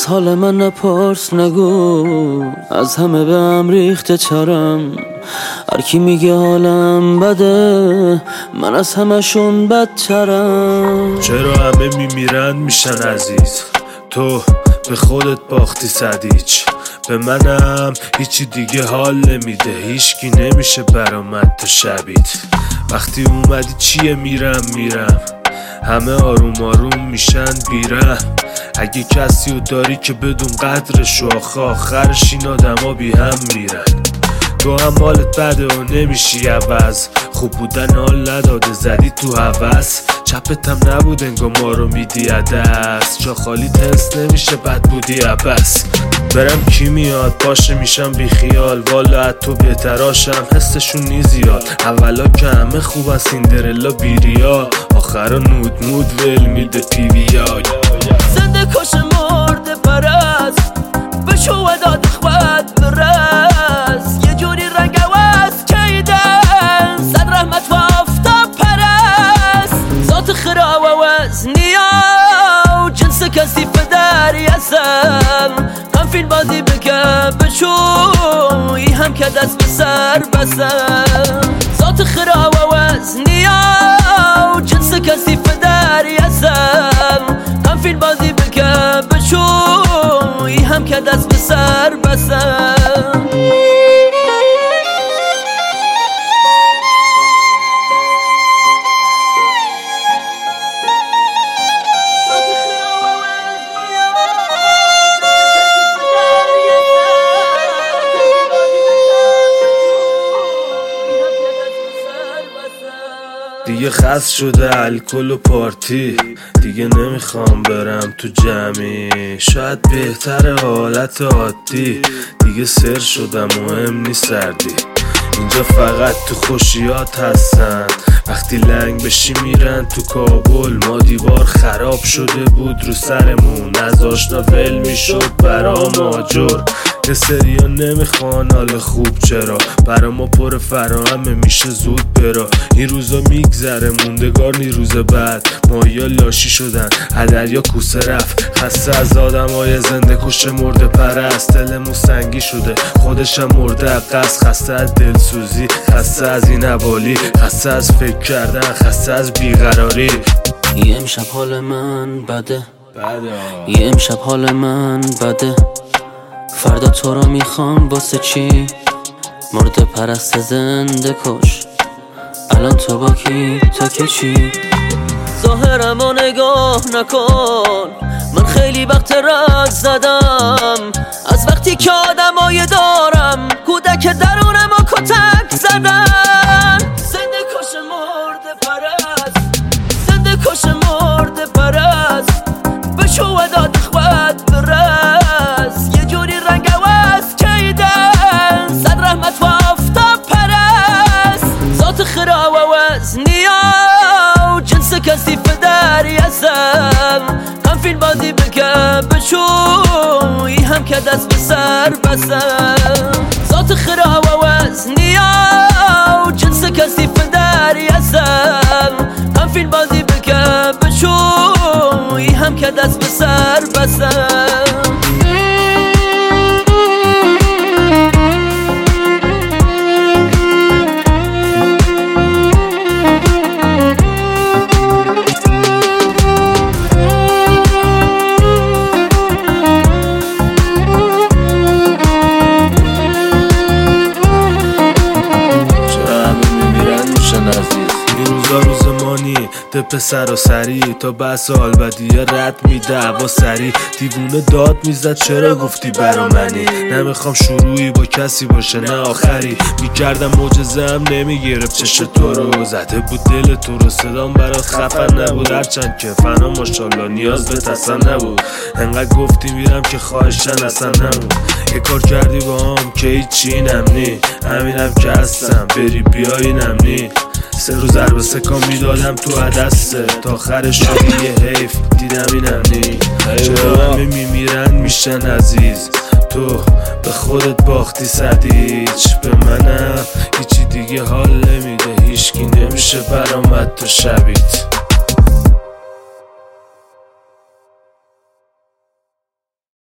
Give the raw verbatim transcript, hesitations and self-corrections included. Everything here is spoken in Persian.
از حال من نپرس نگو، از همه به هم ریخته چرم. هر کی میگه حالم بده، من از همشون بدترم. چرا همه میمیرن میشن عزیز، تو به خودت باختی صدیچ. به منم هیچی دیگه حال نمیده، هیچکی نمیشه برامد تو شبیت. وقتی اومدی چیه میرم میرم، همه آروم آروم میشن بیرم. اگه کسی رو داری که بدون قدرش، آخه آخرش این آدم ها بی هم میرن. تو هم حالت بده و نمیشی عوض، خوب بودن حال نداده زدی تو هوس. چپت هم نبود انگار ما رو میدی عدس، جا خالی تنس نمیشه بد بودی عبس. برم کی میاد باشه میشم بی خیال، والا از تو بهتراشم حسشون نی زیاد. اولا که همه خوب از سیندرلا بیریا، آخرا نود مود ول میده پیویای. زنده کش مرد پرست، بشو و داد خواد برست. یه جوری رنگ عوض کیدن، صد رحمت و آفتاب پرست. ذات خرا و وزنیا و جنس کسی فداری هستم. هم فیلم بازی بکن بشوی، هم که دست به سر بسم. ذات خرا و وزنیا و جنس کسی فداری هستم. هم فیلم بازی بکن بشوی، هم که دست به سر بسم. دیگه خست شده الکل و پارتی، دیگه نمیخوام برم تو جمعی. شاید بهتر حالت عادی، دیگه سر شدم مهم نیست سردی. اینجا فقط تو خوشیات هستن، وقتی لنگ بشی میرن تو کابل. ما دیوار خراب شده بود رو سرمون، از آشنا ول میشد برام آجر. یه سریا نمیخوان حال خوب، چرا برا ما پر فراهمه میشه زود برا. این روزا میگذره موندگار نی روز بعد، مایا لاشی شدن هدریا کوسه رفت. خسته از آدم های زنده کش مرده پرست، دلمون سنگی شده خودشم مرده قصد. خسته از دلسوزی، خسته از این حوالی، خسته از فکر کردن، خسته از بیقراری. یه امشب حال من بده، یه امشب حال من بده. فردا تو رو میخوام واسه چی؟ مرده پرست زنده کش، الان تو با کی تا که چی؟ ظاهرم و نگاه نکن، من خیلی وقت رد زدم از وقتی که آدمای دارم کودک درونم و کتک زدن. زنده کش مرده پرست، زنده کش مرده پرست. بشو و داد خواد برست، یه جوری رنگ عوض کیدن، صد رحمت و آفتاب پرست. ذات خرا و وزنیا و جنس کسی فداری هستم. هم فیلم بازی بکن بشوی، هم که دست به سر بسم. ذات خرا و وزنیا و جنس کسی فداری هستم. هم فیلم بازی بکن بشوی، هم که دست به سر بسم. ده پسر و سری تا بس آلبدیه رد میده هوا سری. دیوونه داد میزد چرا گفتی برا منی، نمیخوام شروعی با کسی باشه نه آخری. میکردم معجزه هم نمیگرفت چش تو رو، زده بود دل تو رو صدام برات خفن نبود. هرچند که فنا ماشالله نیاز به تسن نبود، انقدر گفتی میرم که خواهشن اصلا نبود. یه کار کردی با هم که هیچی نمنی، همینم که هستم بری بیایی نمنی. سه روز ضرب سکان میدادم تو عدسته، تا آخرش شدی یه حیف دیدم اینم نی. چرا همه میمیرن میشن عزیز، تو به خودت باختی صدیچ. به منم هیچی دیگه حال نمیده، هیچکی نمیشه برامد تو شبیت.